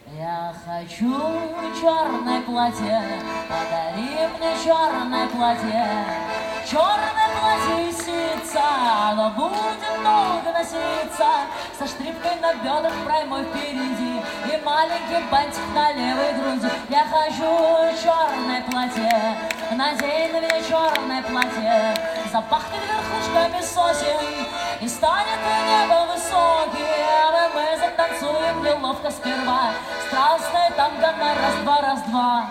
Я хочу черное платье, подари мне черное платье. Черное платье и сица, оно будет долго носиться, со штрипкой на бедрах прямой впереди и маленький бантик на левой груди. Я хочу черное платье, надень на меня черное платье, запахнет верхушками сосен и станет небо высоким, и мы затанцуем неловко сперва страстное танго на раз-два, раз-два.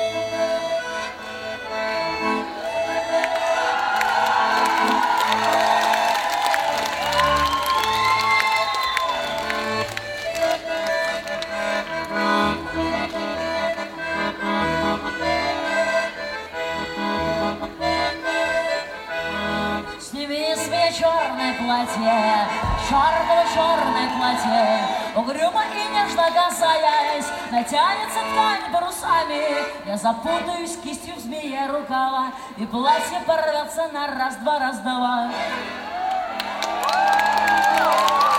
Сними себе черное платье, чертово черное платье, угрюмо и нежно касаясь, натянется ткань парусами. Я запутаюсь кистью в змее рукава, и платье порвется на раз-два, раз-два.